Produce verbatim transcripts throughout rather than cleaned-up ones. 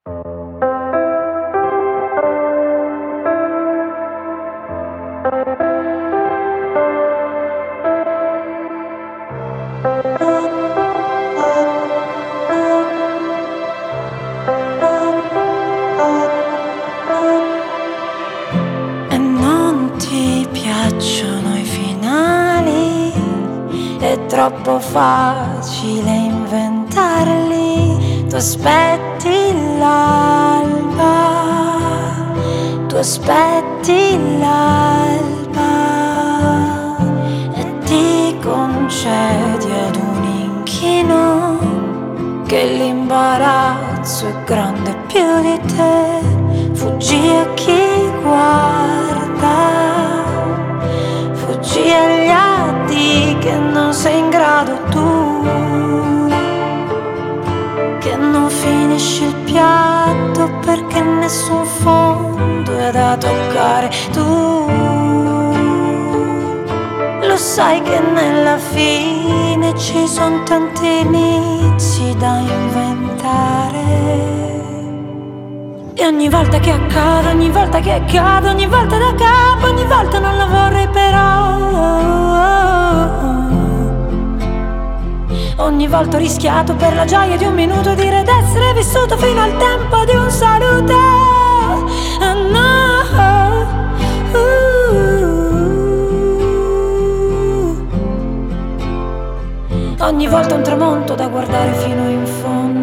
E non ti piacciono i finali, è troppo facile inventarli. Tu aspetti l'alba, tu aspetti l'alba e ti concedi ad un inchino che l'imbarazzo è grande più di te. Fuggi a chi guarda, fuggi agli atti che non sei in grado tu, che non finisci il piatto perché nessun fondo è da toccare. Tu lo sai che nella fine ci sono tanti inizi da inventare. E ogni volta che accade, ogni volta che accade, ogni volta da capo, ogni volta non la vorrei però. Ogni volta ho rischiato per la gioia di un minuto dire d'essere vissuto fino al tempo di un saluto. Oh no, uh. Ogni volta un tramonto da guardare fino in fondo.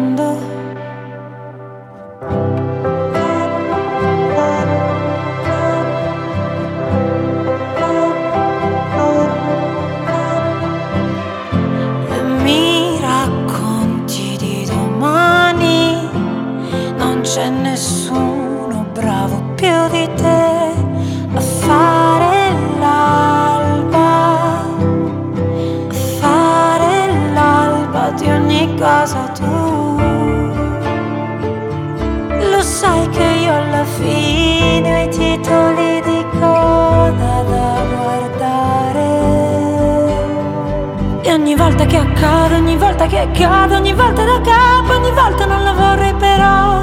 C'è nessuno bravo più di te a fare l'alba, a fare l'alba di ogni cosa tu. Lo sai che io alla fine ho i titoli di coda da guardare. E ogni volta che accade, ogni volta che accade, ogni volta da capo, ogni volta non la vorrei però.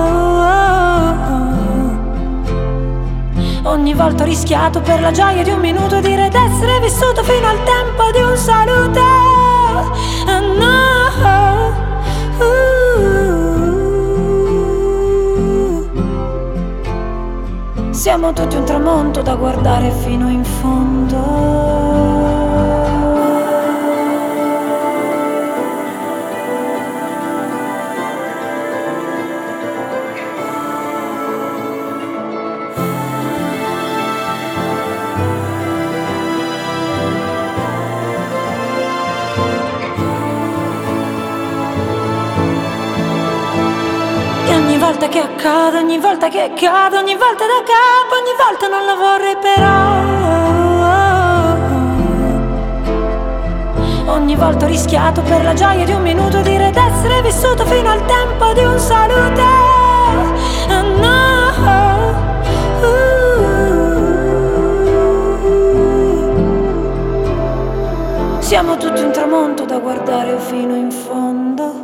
Ogni volta ho rischiato per la gioia di un minuto dire d'essere vissuto fino al tempo di un saluto. Oh no, uh. Siamo tutti un tramonto da guardare fino in fondo. Ogni volta che accade, ogni volta che accade, ogni volta da capo, ogni volta non la vorrei però. Ogni volta ho rischiato per la gioia di un minuto dire d'essere vissuto fino al tempo di un saluto. Oh no, uh. Siamo tutti un tramonto da guardare fino in fondo.